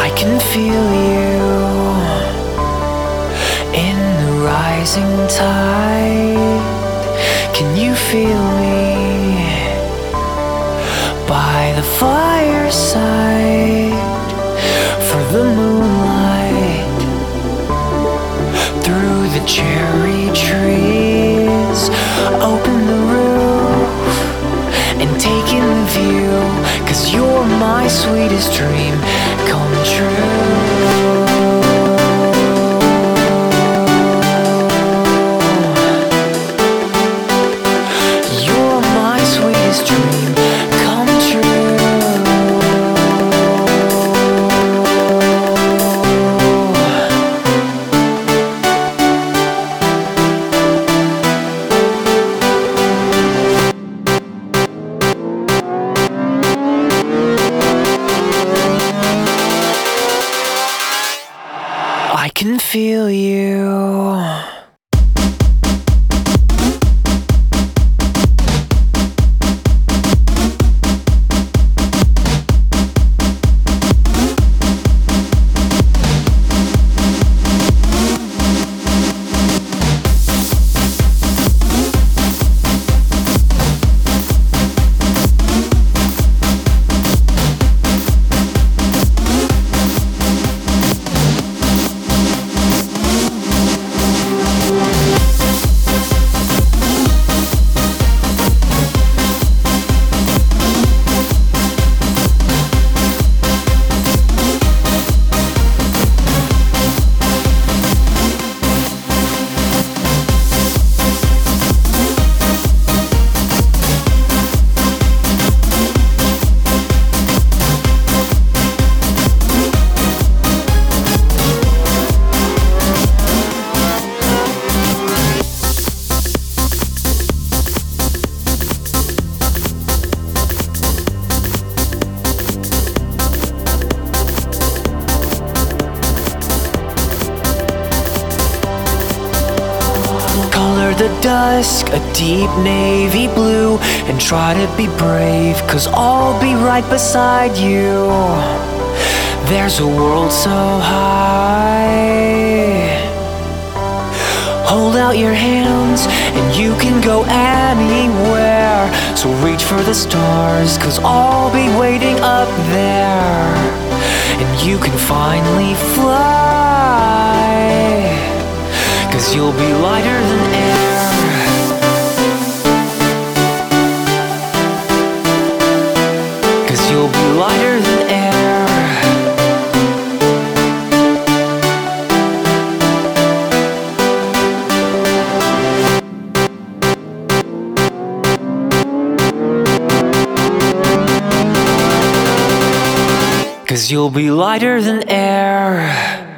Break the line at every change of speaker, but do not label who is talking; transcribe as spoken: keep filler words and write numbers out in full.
I can feel you in the rising tide. Can you feel me by the fireside? For the moonlight through the cherry trees, open the roof and take in the view, 'cause you're my sweetest dream come true. You're my sweetest dream come true. I can feel you. The dusk a deep navy blue, and try to be brave, 'cause I'll be right beside you. There's a world so high. Hold out your hands and you can go anywhere. So reach for the stars, 'cause I'll be waiting up there, and you can finally fly, 'cause you'll be lighter than air. You'll be lighter than air. 'Cause you'll be lighter than air.